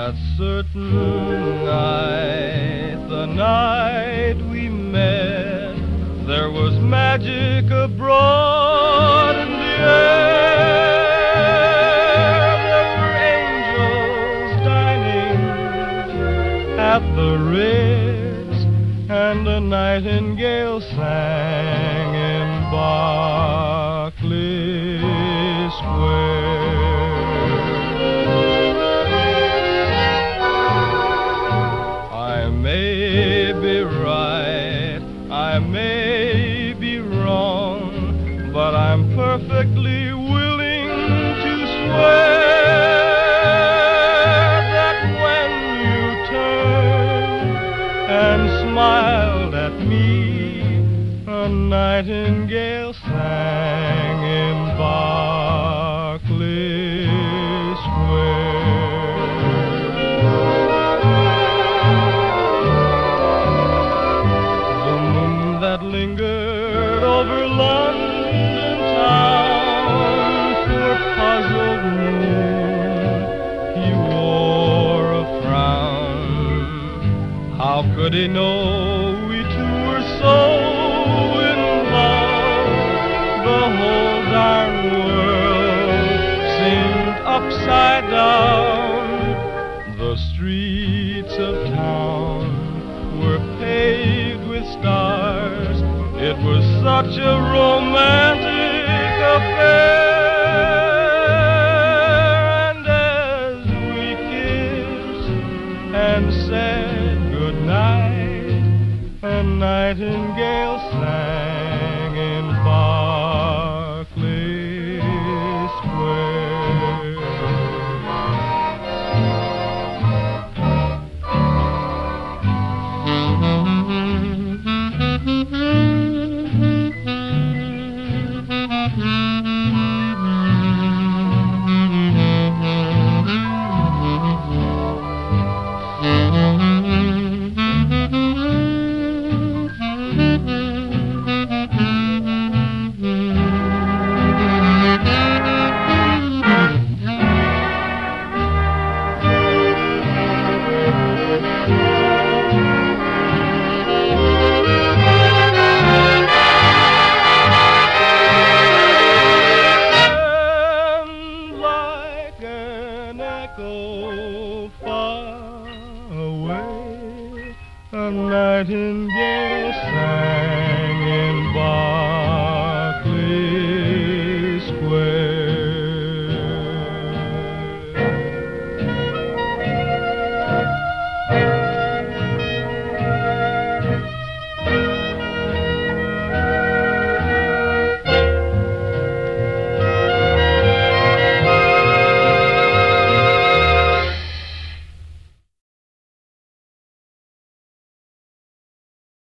That certain night, the night we met, there was magic abroad in the air. There were angels dining at the Ritz, and a nightingale sang in Berkeley Square. I may be right, I may be wrong, but I'm perfectly willing to swear that when you turned and smiled at me, a nightingale sang in Berkeley Square. That lingered over London town, poor puzzled moon, he wore a frown. How could he know we two were so in love? The whole darn world seemed upside down. The streets of town were paved with stars. It was such a romantic affair. And as we kissed and said goodnight, a nightingale sang in Berkeley Square. Echo far away, a nightingale sang.